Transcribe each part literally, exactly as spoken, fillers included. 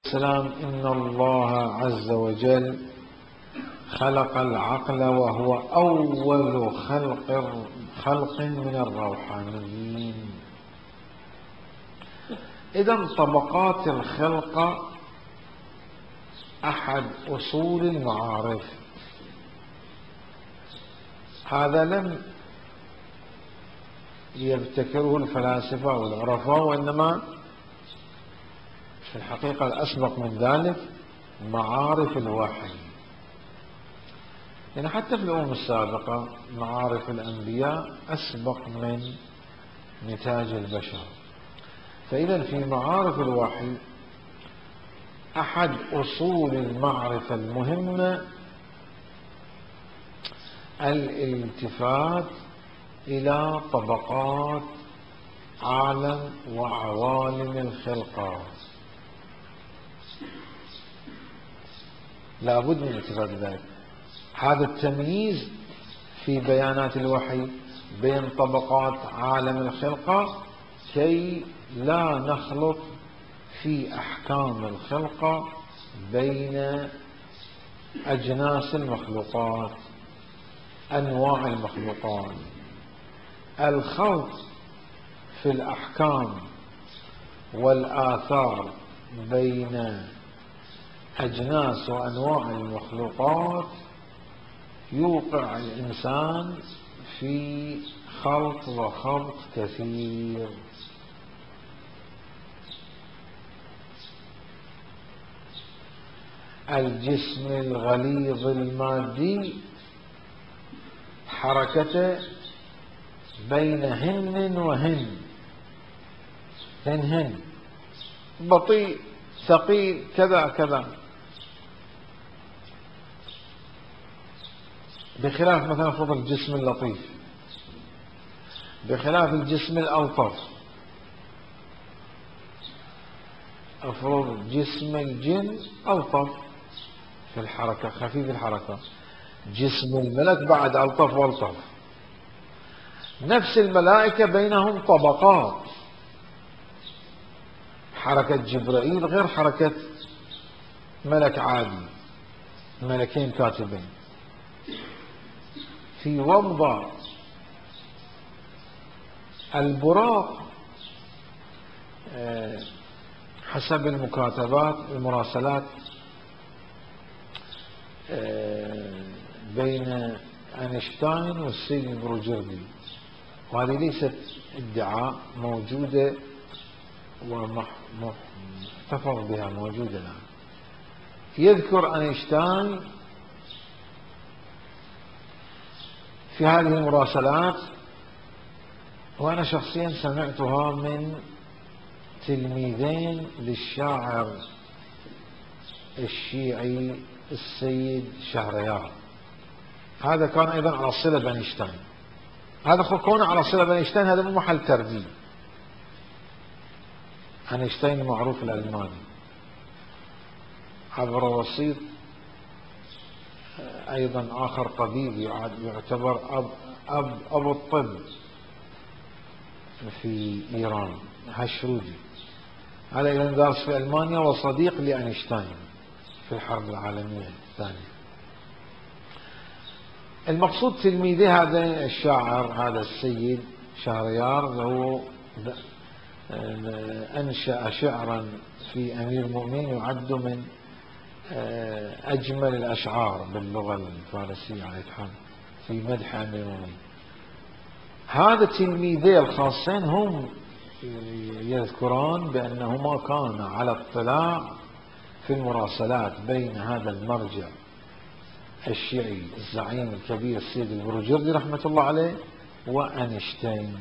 السلام إن الله عز وجل خلق العقل وهو أول خلق خلق من الروحانيين. إذن طبقات الخلقة أحد أصول المعارف. هذا لم يبتكره الفلاسفة والعرفاء، وإنما في الحقيقة الأسبق من ذلك معارف الوحي. يعني حتى في الأمم السابقة معارف الأنبياء أسبق من نتاج البشر. فإذا في معارف الوحي أحد أصول المعرفة المهمة الالتفات إلى طبقات عالم وعوالم الخلقات. لا بد من الالتفات ذلك. هذا التمييز في بيانات الوحي بين طبقات عالم الخلقة كي لا نخلط في أحكام الخلقة بين أجناس المخلوقات، أنواع المخلوقات. الخلط في الأحكام والآثار بين أجناس وأنواع المخلوقات يوقع الإنسان في خلط وخبط كثير. الجسم الغليظ المادي حركته بين هن وهن، هن هن، بطيء، ثقيل، كذا كذا، بخلاف مثلا فضل الجسم اللطيف، بخلاف الجسم الألطف. أفرض جسم الجن ألطف في الحركة، خفيف الحركة. جسم الملك بعد ألطف والطف. نفس الملائكة بينهم طبقات. حركة جبرائيل غير حركة ملك عادي، ملكين كاتبين. في وضع البراق حسب المكاتبات المراسلات بين أينشتاين والسيد البروجردي، وهذه ليست ادعاء، موجودة ومحتفظ بها، موجودة الآن. يذكر أينشتاين في هذه المراسلات، وأنا شخصيا سمعتها من تلميذين للشاعر الشيعي السيد شهريار. هذا كان أيضا على صلة بأينشتاين. هذا كونه على صلة بأينشتاين هذا مو محل ترديد. أينشتاين المعروف الألماني عبر وسيط أيضا آخر طبيب يعتبر أب أب أبو الطب في إيران، هاشرودي. هذا أيضا درس في ألمانيا وصديق لأينشتاين في الحرب العالمية الثانية. المقصود تلميذي هذا الشاعر، هذا السيد شهريار، هو أنشأ شعرا في أمير المؤمنين يعد من أجمل الأشعار باللغة الفارسية على الحال في مدح أمير المؤمنين. هذا تلميذي الخاصين هم يذكران بأنهما كان على اطلاع في المراسلات بين هذا المرجع الشيعي الزعيم الكبير السيد البروجردي رحمة الله عليه وأينشتاين.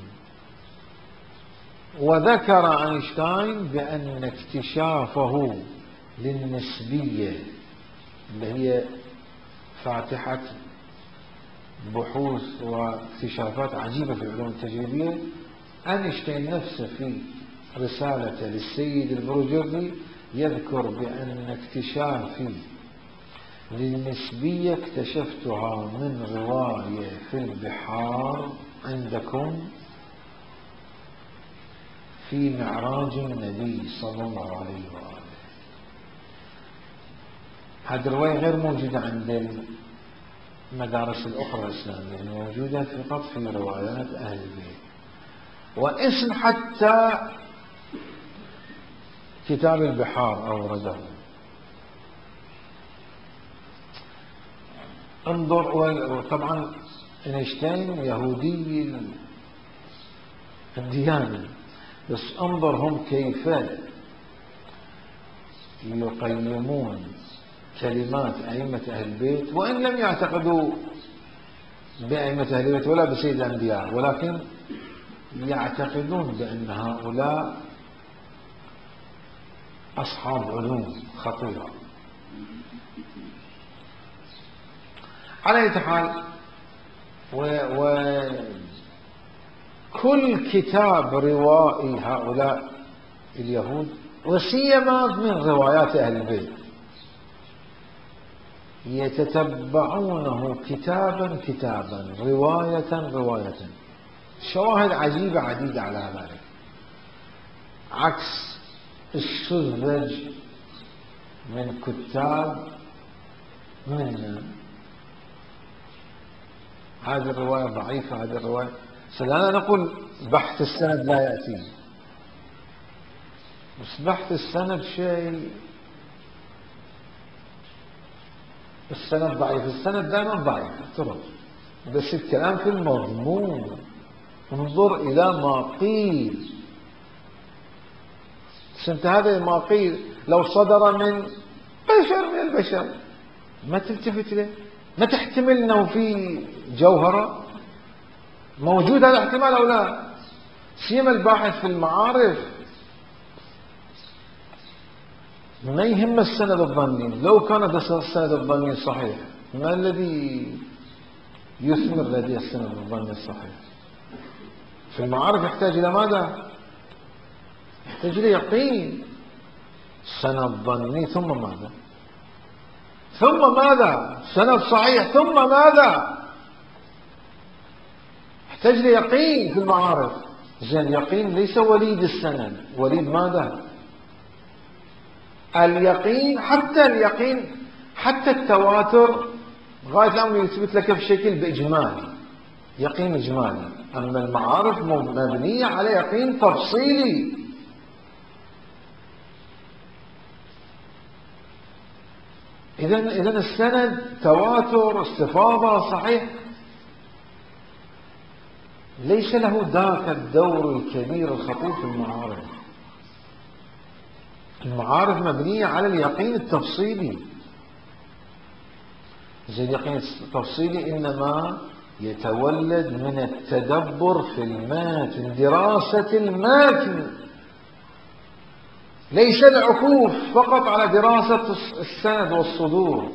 وذكر أينشتاين بأن اكتشافه للنسبية اللي هي فاتحة بحوث واكتشافات عجيبة في العلوم التجريبية، أينشتاين نفسه في رسالته للسيد البروجردي يذكر بأن اكتشافي للنسبية اكتشفتها من رواية في البحار عندكم في معراج النبي صلى الله عليه وآله. هذه الرواية غير موجودة عند المدارس الأخرى الإسلامية، يعني موجودة فقط في روايات أهل البيت. واسم حتى كتاب البحار أورده. انظر، وطبعا اينشتاين يهودي الديانة، بس انظر هم كيف يقيمون كلمات أئمة أهل البيت، وإن لم يعتقدوا بأئمة أهل البيت ولا بسيد الأنبياء، ولكن يعتقدون بأن هؤلاء أصحاب علوم خطيرة. على أي حال، وكل كتاب روائي هؤلاء اليهود، وسيما من روايات أهل البيت، يتتبعونه كتابا كتابا، رواية رواية. شواهد عجيبة عديدة على ذلك، عكس السذج من كتاب منا. هذه الرواية ضعيفة، هذه الرواية سلام. نقول بحث السند لا يأتي، بس بحث السند شيء، السند ضعيف، السند دائما ضعيف ترى، بس الكلام في المضمون. انظر إلى ما قيل، سنت هذا ما قيل لو صدر من بشر من البشر ما تلتفت له، ما تحتمل انه في جوهرة موجود هذا الاحتمال او لا. سيما الباحث في المعارف ما يهم السند الظني، لو كان السند الظني صحيح ما الذي يثمر لديه السند الظني الصحيح؟ في المعارف يحتاج إلى ماذا؟ يحتاج إلى يقين. سند ظني ثم ماذا؟ ثم ماذا؟ سند صحيح ثم ماذا؟ يحتاج إلى يقين في المعارف. زين، يقين ليس وليد السند، وليد ماذا؟ اليقين. حتى اليقين، حتى التواتر غاية الأمر يثبت لك بشكل بإجمالي، يقين إجمالي. أما المعارف مبنية على يقين تفصيلي. إذن إذن السند تواتر استفاضة صحيح، ليس له ذاك الدور الكبير الخطير في المعارف. المعارف مبنية على اليقين التفصيلي. زي اليقين التفصيلي إنما يتولد من التدبر في الماتن، دراسة الماتن، ليس العكوف فقط على دراسة السند والصدور.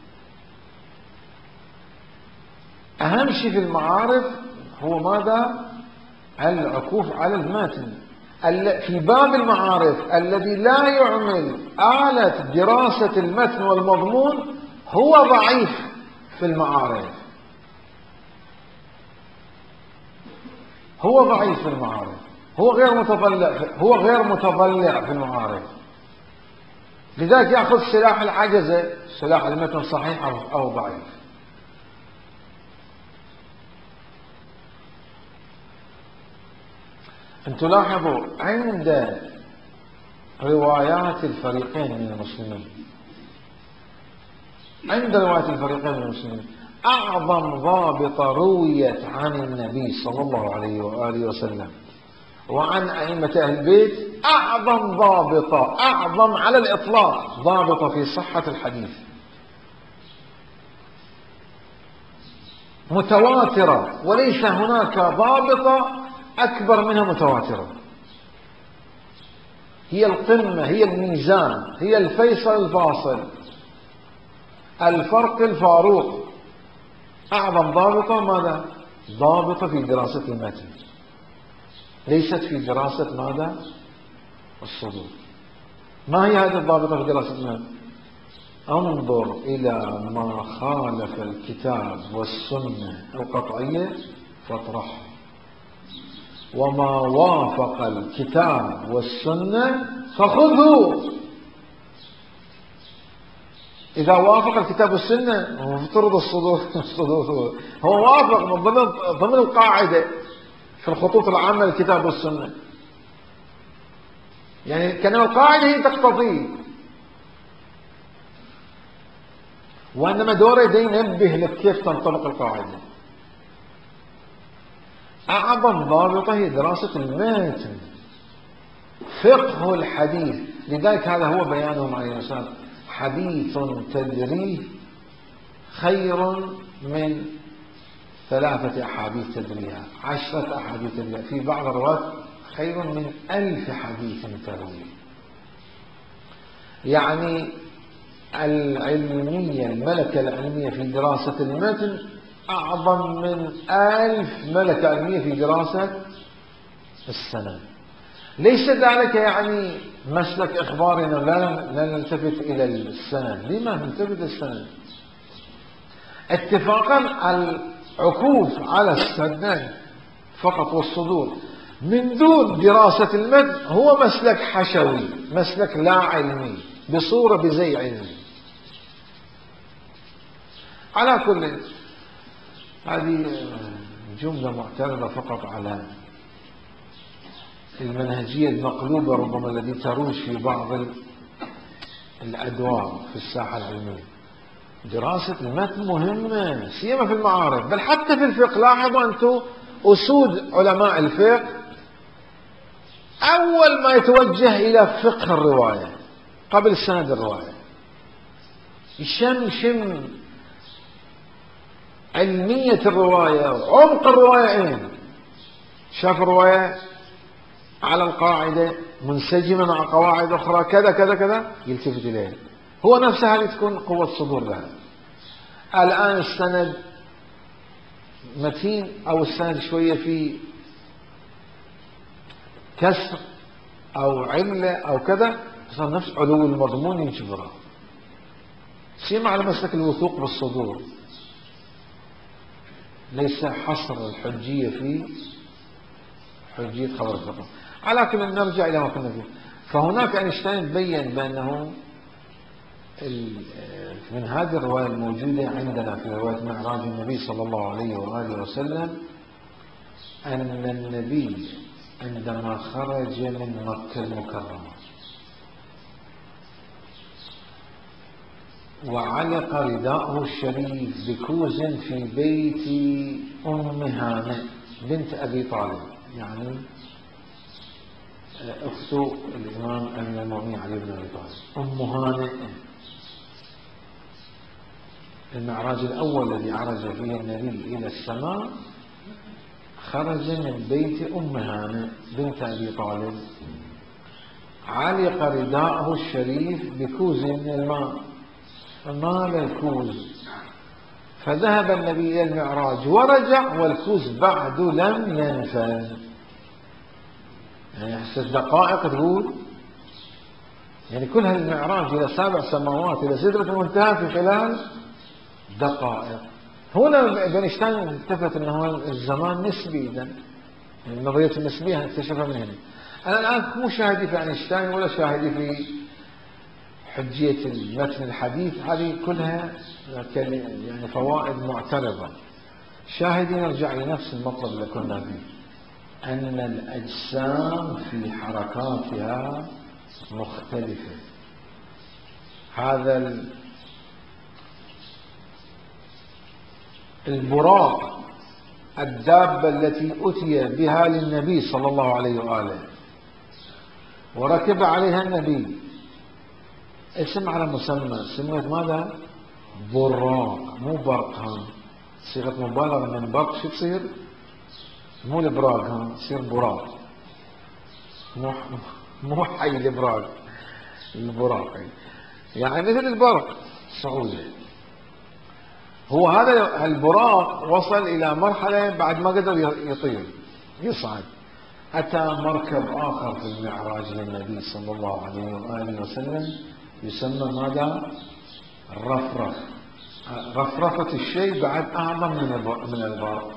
أهم شيء في المعارف هو ماذا؟ العكوف على الماتن. في باب المعارف الذي لا يعمل آلة دراسة المتن والمضمون هو ضعيف في المعارف، هو ضعيف في المعارف، هو غير متضلع، هو غير متضلع في المعارف. لذلك يأخذ سلاح العجزة، سلاح المتن صحيح أو ضعيف. أن تلاحظوا عند روايات الفريقين من المسلمين، عند روايات الفريقين من المسلمين أعظم ضابطة رويت عن النبي صلى الله عليه وآله وسلم وعن أئمة أهل البيت، أعظم ضابطة، أعظم على الإطلاق ضابطة في صحة الحديث، متواترة، وليس هناك ضابطة أكبر منها متواترة. هي القمة، هي الميزان، هي الفيصل الفاصل، الفرق الفاروق. أعظم ضابطة ماذا؟ ضابطة في دراسة المتن، ليست في دراسة ماذا؟ الصدور. ما هي هذه الضابطة في دراسة المتن؟ انظر إلى ما خالف الكتاب والسنة القطعية فاطرحه، وما وافق الكتاب والسنة فخذه. إذا وافق الكتاب والسنة هو مفترض الصدور الصدور هو وافق من ضمن ضمن القاعدة في الخطوط العامة للكتاب والسنة، يعني كان القاعدة هي تقتضي، وإنما دوره ده ينبه لك كيف تنطبق القاعدة. أعظم ضابطة هي دراسة المتن، فقه الحديث. لذلك هذا هو بيانهم عليه السلام: حديث تدريه خير من ثلاثة أحاديث تدريها، عشرة أحاديث تدريها، في بعض الروايات خير من ألف حديث ترويه. يعني العلمية، الملكة العلمية في دراسة المتن أعظم من ألف ملكة علمية في دراسة السند. ليس ذلك يعني مسلك إخبارنا لا نلتفت إلى السند، لما نلتفت السند؟ اتفاقا العكوف على السند فقط والصدور من دون دراسة المتن هو مسلك حشوي، مسلك لا علمي بصورة بزي علمي. على كل هذه جملة معترضة فقط على المنهجية المقلوبة ربما التي تروج في بعض الأدوار في الساحة العلمية. دراسة المتن مهمة سيما في المعارف، بل حتى في الفقه. لاحظوا أنتم أسود علماء الفقه أول ما يتوجه إلى فقه الرواية قبل سند الرواية يشمشم علمية الرواية وعمق الرواية. أين شاف الرواية على القاعدة منسجمة مع قواعد أخرى كذا كذا كذا يلتفت إليه، هو نفسها هذه تكون قوة صدور لها. الآن السند متين أو السند شوية في كسر أو علة أو كذا، صار نفس علو المضمون ينشفرها. سيما على مسلك الوثوق بالصدور، ليس حصر الحجية في حجية خبر الفقه. على كل نرجع إلى ما كنا فيه. فهناك أينشتاين بين بأنه من هذه الرواية الموجودة عندنا في رواية معراج النبي صلى الله عليه وآله وسلم أن النبي عندما خرج من مكة المكرمة وعلق رداءه الشريف بكوز في بيت أم هانئ بنت أبي طالب، يعني أخت الإمام أمير المؤمنين علي بن أبي طالب. أم هانئ المعراج الأول الذي عرج فيه النبي إلى السماء خرج من بيت أم هانئ بنت أبي طالب، علق رداءه الشريف بكوز من الماء، مال الكوز، فذهب النبي إلى المعراج ورجع والكوز بعد لم ينفذ. يعني ست دقائق تقول، يعني كل هالمعراج إلى سبع سماوات إلى سدرة المنتهى في خلال دقائق. هنا أينشتاين التفت أنه الزمان نسبي، إذا يعني نظرية النسبية اكتشفها من هنا. أنا الآن مو شاهدي في أينشتاين ولا شاهدي في حجية المتن الحديث، هذه كلها يعني فوائد معترضة. شاهدي نرجع لنفس المطلب اللي كنا فيه، أن الأجسام في حركاتها مختلفة. هذا البراق الدابة التي أتي بها للنبي صلى الله عليه وآله وركب عليها النبي، اسم على مسمى، سميت ماذا؟ براق، مو برق. صيغة مبالغة من برق شو تصير؟ مو البراق، ها تصير براق، مو مو حي البراق، البراق يعني مثل البرق صعوده. هو هذا البراق وصل إلى مرحلة بعد ما قدر يطير يصعد، أتى مركب آخر في المعراج للنبي صلى الله عليه وآله وسلم يسمى ماذا؟ الرفرف. رفرفة الشيء بعد أعظم من البرق.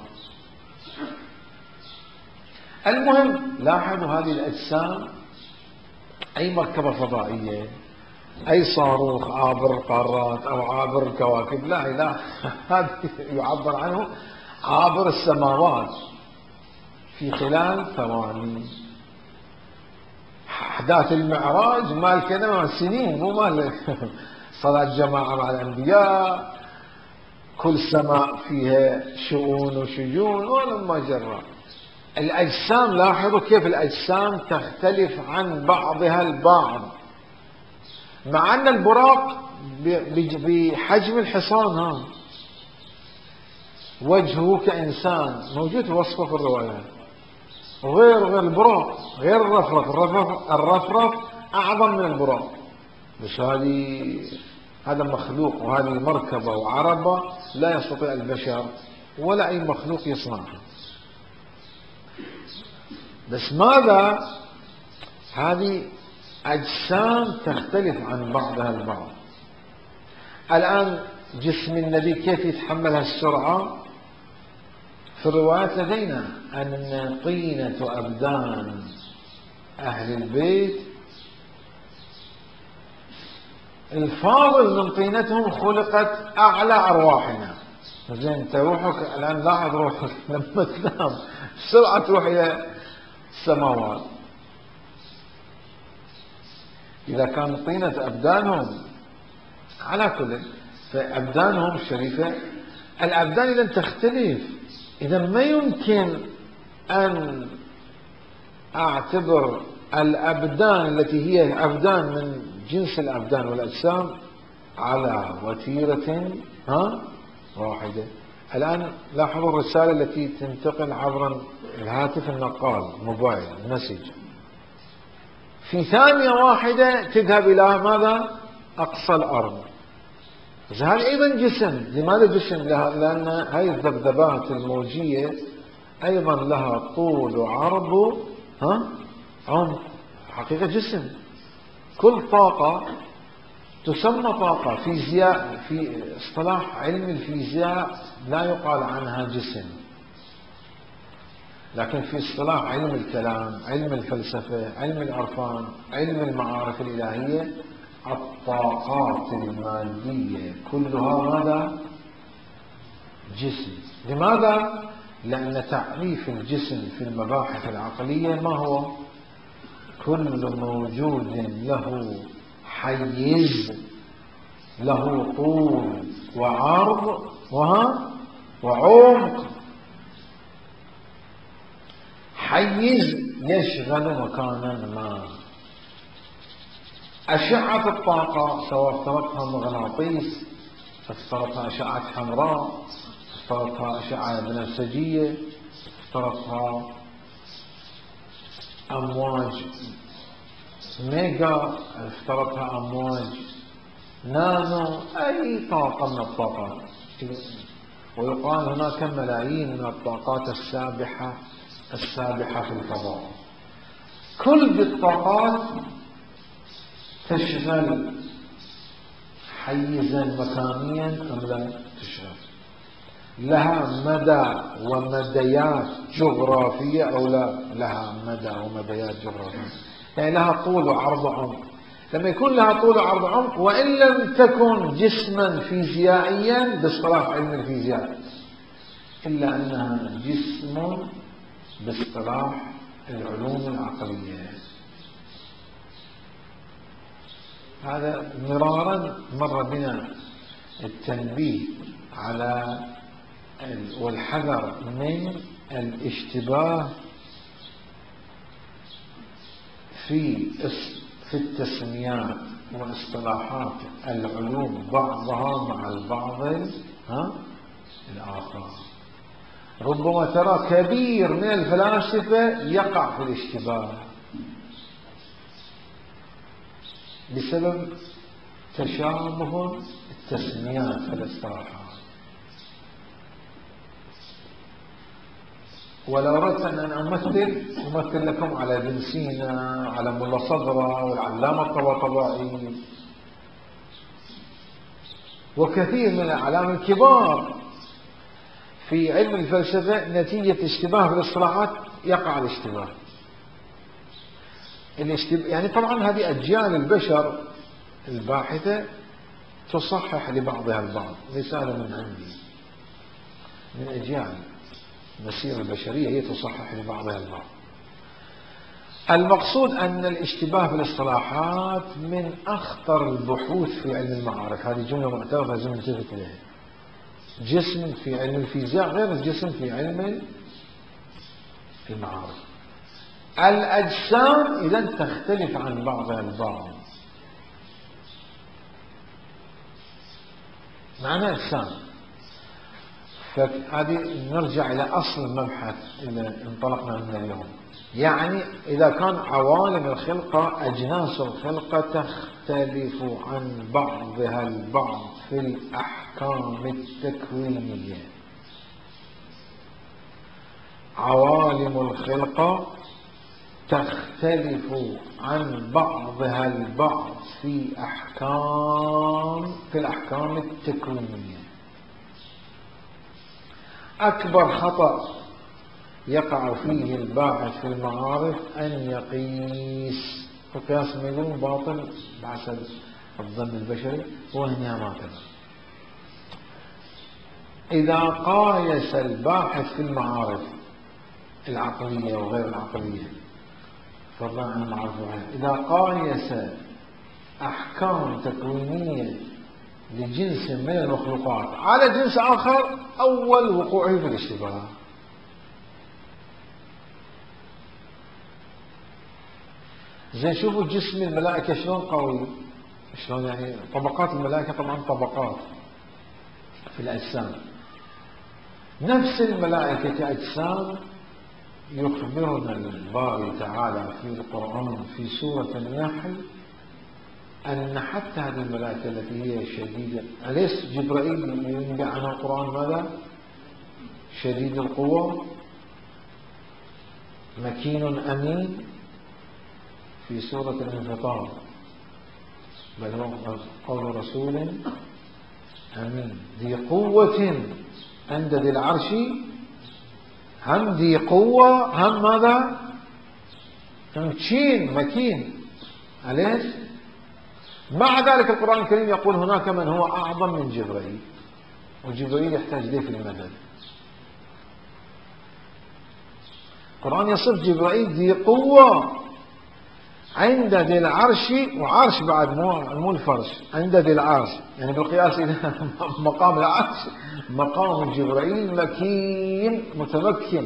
المهم لاحظوا هذه الأجسام أي مركبة فضائية أي صاروخ عابر القارات أو عابر الكواكب، لا إله هذا يعبر عنه عابر السماوات في خلال ثواني. أحداث المعراج مال كذا مال سنين، مو مال صلاة جماعة مع الأنبياء كل سماء فيها شؤون وشجون ولما جرى. الأجسام، لاحظوا كيف الأجسام تختلف عن بعضها البعض، مع أن البراق بحجم الحصان، ها وجهه كإنسان موجود وصفه في الروايات، وغير غير البراق غير الرفرف الرفرف, الرفرف أعظم من البراق. بس هذه هذا مخلوق، وهذه مركبة وعربة لا يستطيع البشر ولا أي مخلوق يصنعها. بس ماذا؟ هذه أجسام تختلف عن بعضها البعض. الآن جسم النبي كيف يتحمل هالسرعة؟ في الروايات لدينا أن طينة أبدان أهل البيت الفاضل من طينتهم خلقت أعلى أرواحنا. زين، أنت روحك الآن لاحظ روحك لما تنام بسرعة تروح إلى السماوات. إذا كان طينة أبدانهم على كل، فأبدانهم الشريفة، الأبدان إذا تختلف، إذا ما يمكن أن أعتبر الأبدان التي هي أبدان من جنس الأبدان والأجسام على وتيرة ها واحدة. الآن لاحظوا الرسالة التي تنتقل عبر الهاتف النقال موبايل مسج، في ثانية واحدة تذهب إلى ماذا؟ أقصى الأرض. بس هذا أيضا جسم. لماذا جسم؟ لأن هذه الذبذبات الموجية أيضا لها طول وعرض ها عمق، حقيقة جسم. كل طاقة تسمى طاقة. فيزياء، في اصطلاح علم الفيزياء لا يقال عنها جسم، لكن في اصطلاح علم الكلام، علم الفلسفة، علم العرفان، علم المعارف الإلهية، الطاقات المادية كلها ماذا؟ جسم. لماذا؟ لأن تعريف الجسم في المباحث العقلية ما هو؟ كل موجود له حيز، له طول وعرض وعمق. حيز يشغل مكانا ما. أشعة الطاقة سواء افترضتها مغناطيس، افترضتها أشعة حمراء، افترضتها أشعة بنفسجية، افترضتها أمواج ميجا، افترضتها أمواج نانو، أي طاقة من الطاقات. ويقال هناك ملايين من الطاقات السابحة السابحة في الفضاء. كل الطاقات تشغل حيزا مكانيا أم لا تشغل؟ لها مدى ومديات جغرافية أو لا؟ لها مدى ومديات جغرافية، يعني لها طول وعرض وعمق. لما يكون لها طول وعرض وعمق وإن لم تكن جسما فيزيائيا باصطلاح علم الفيزياء، إلا أنها جسم باصطلاح العلوم العقلية. هذا مرارا مر بنا التنبيه على والحذر من الاشتباه في في التسميات واصطلاحات العلوم بعضها مع البعض ها الآخر. ربما ترى كبير من الفلاسفة يقع في الاشتباه بسبب تشابه التسميات في الاصطلاحات. ولو أردت أن أمثل أمثل لكم على ابن سينا، على ملا صدرة والعلامة الطباطبائي وكثير من الأعلام الكبار في علم الفلسفة. نتيجة اشتباه في الاصطلاحات يقع الاشتباه. الاشتباه يعني طبعا هذه أجيال البشر الباحثة تصحح لبعضها البعض، ليس هذا من عندي، من أجيال المسيرة البشرية هي تصحح لبعضها البعض. المقصود أن الاشتباه بالاصطلاحات من أخطر البحوث في علم المعارف. هذه جملة معترفة لازم نلتفت إليها. جسم في علم الفيزياء غير الجسم في علم المعارف. الأجسام إذا تختلف عن بعضها البعض، معنى أجسام. فهذه نرجع إلى أصل المبحث اللي انطلقنا منه اليوم. يعني إذا كان عوالم الخلقة أجناس الخلقة تختلف عن بعضها البعض في الأحكام التكوينية، عوالم الخلقة تختلف عن بعضها البعض في أحكام في الأحكام التكوينية. أكبر خطأ يقع فيه الباحث في المعارف أن يقيس، القياس ما يقولون باطل بحسب الظن البشري، وهنا ما كذا. إذا قايس الباحث في المعارف العقلية وغير العقلية، فضلا عن المعارف وغيرها، إذا قايس أحكام تكوينية لجنس من المخلوقات على جنس آخر، أول وقوعه في الاشتباه. زين شوفوا جسم الملائكة شلون قوي، شلون يعني طبقات الملائكة، طبعا طبقات في الأجسام. نفس الملائكة كأجسام يخبرنا الباري تعالى في القرآن في سورة النحل أن حتى هذه الملائكة التي هي شديدة، أليس جبرائيل ينبئ عنها القرآن ماذا؟ شديد القوة، مكين أمين في سورة الانفطار، بل هو قول رسول أمين ذي قوة عند ذي العرش. هم ذي قوة، هم ماذا؟ مكين مكين. أليس؟ مع ذلك القرآن الكريم يقول هناك من هو أعظم من جبرائيل، وجبرائيل يحتاج ليه في المدد. القرآن يصف جبرائيل ذي قوة عند ذي العرش، وعرش بعد مو الفرش، عند ذي العرش، يعني بالقياس إلى مقام العرش مقام جبرائيل مكين متمكن،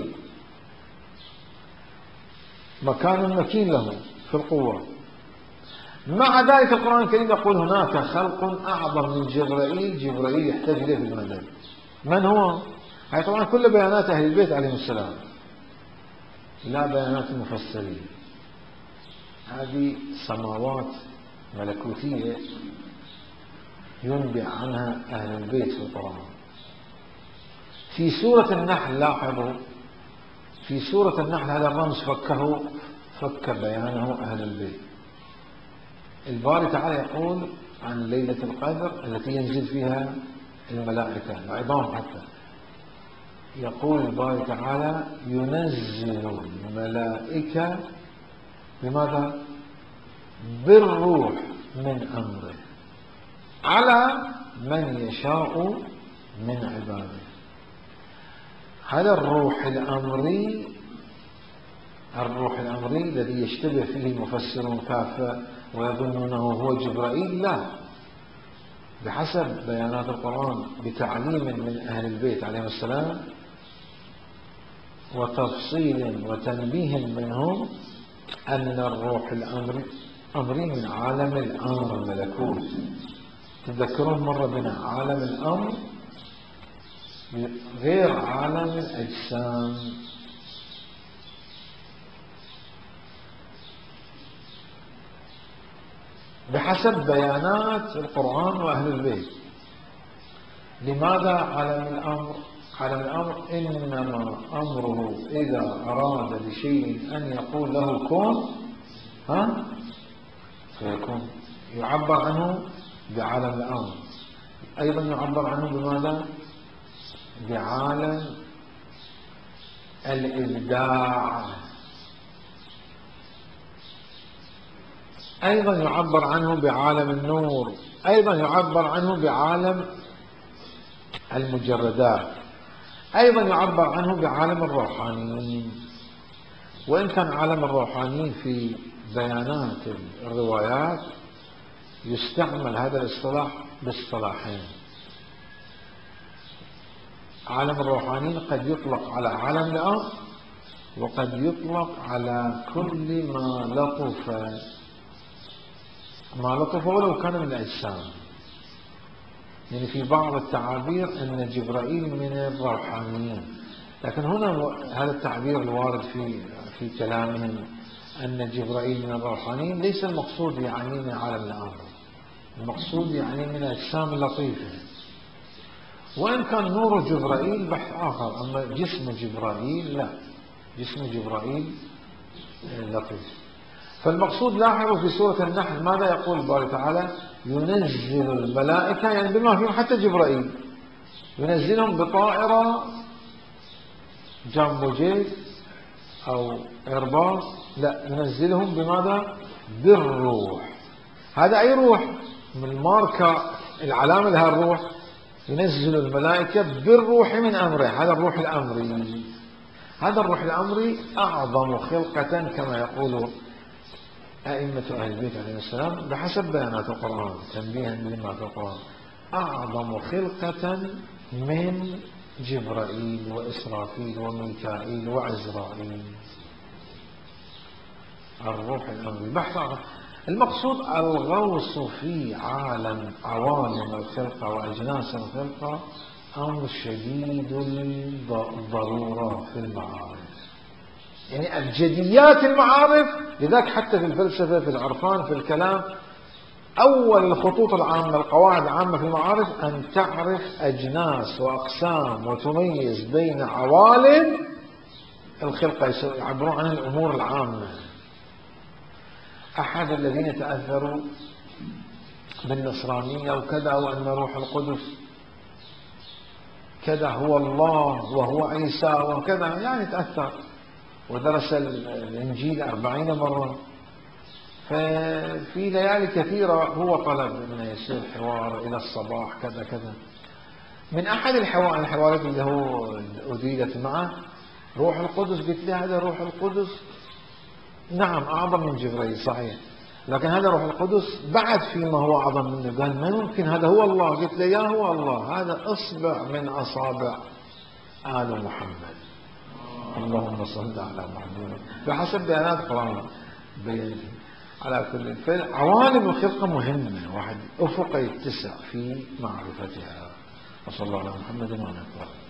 مكان مكين له في القوة. مع ذلك القرآن الكريم يقول هناك خلق أعظم من جبرائيل، جبرائيل يحتاج إليه في المدد. من هو؟ هي طبعا كل بيانات أهل البيت عليهم السلام، لا بيانات المفسرين. هذه سماوات ملكوتية ينبئ عنها أهل البيت في القرآن. في سورة النحل لاحظوا، في سورة النحل هذا الرمز فكه فك بيانه أهل البيت. الباري تعالى يقول عن ليلة القدر التي ينزل فيها الملائكة العظام، حتى يقول الباري تعالى ينزل الملائكة بماذا؟ بالروح من أمره على من يشاء من عباده. هذا الروح الأمري، الروح الأمري الذي يشتبه فيه المفسرون كافة ويظنونه هو جبرائيل، لا، بحسب بيانات القرآن بتعليم من أهل البيت عليهم السلام وتفصيل وتنبيه منهم أن الروح الأمري أمري من عالم الأمر الملكوت. تذكرون مرة بنا عالم الأمر غير عالم الأجسام. بحسب بيانات القرآن وأهل البيت. لماذا عالم الأمر؟ عالم الأمر إنما أمره إذا أراد لشيء أن يقول له كن ها فيكون. يعبر عنه بعالم الأمر، أيضا يعبر عنه بماذا؟ بعالم الإبداع. أيضا يعبر عنه بعالم النور، أيضا يعبر عنه بعالم المجردات، أيضا يعبر عنه بعالم الروحانيين. وإن كان عالم الروحانيين في بيانات الروايات يستعمل هذا الاصطلاح باصطلاحين. عالم الروحانيين قد يطلق على عالم الأرض، وقد يطلق على كل ما لطف ما لطف ولو كان من الأجسام. يعني في بعض التعابير أن جبرائيل من الروحانيين، لكن هنا هذا التعبير الوارد في في كلامهم أن جبرائيل من الروحانيين ليس المقصود يعني من عالم الأمر، المقصود يعني من الأجسام اللطيفة. وإن كان نور جبرائيل بحث آخر، أما جسم جبرائيل لا، جسم جبرائيل لطيف. فالمقصود لاحظوا في سورة النحل ماذا يقول الله تعالى؟ ينزل الملائكة، يعني بما فيهم حتى جبرائيل، ينزلهم بطائرة جامبو جيت أو إيرباص، لا، ينزلهم بماذا؟ بالروح. هذا أي روح؟ من الماركة العلامة لها الروح. ينزل الملائكة بالروح من أمره، هذا الروح الأمري. هذا الروح الأمري أعظم خلقة كما يقول أئمة أهل البيت عليهم السلام بحسب بيانات القرآن، تنبيها لما في القرآن، أعظم خلقة من جبرائيل وإسرافيل وميكائيل وعزرائيل. الروح الأمري بحث آخر. المقصود الغوص في عالم عوالم الخلقة وأجناس الخلقة أمر شديد الضرورة في المعارف، يعني أبجديات المعارف. لذلك حتى في الفلسفة، في العرفان، في الكلام، أول الخطوط العامة، القواعد العامة في المعارف أن تعرف أجناس وأقسام وتميز بين عوالم الخلقة، يعبرون عن الأمور العامة. أحد الذين تأثروا بالنصرانية وكذا، وأن روح القدس كذا هو الله وهو عيسى وكذا، يعني تأثر ودرس الإنجيل أربعين مرة. ففي ليالي كثيرة هو طلب أن يصير حوار إلى الصباح كذا كذا. من أحد الحوارات اللي هو أديرت معه، روح القدس، قلت له هذا روح القدس نعم أعظم من جبريل صحيح، لكن هذا روح القدس بعد فيما هو أعظم منه. قال ما ممكن، هذا هو الله. قلت له يا هو الله، هذا أصبع من أصابع آل محمد، اللهم صل على محمد، بحسب بيانات القرآن. على كل فعل عوالم الخلقة مهمة، واحد أفق يتسع في معرفتها. وصلى الله على محمد وعلى آله.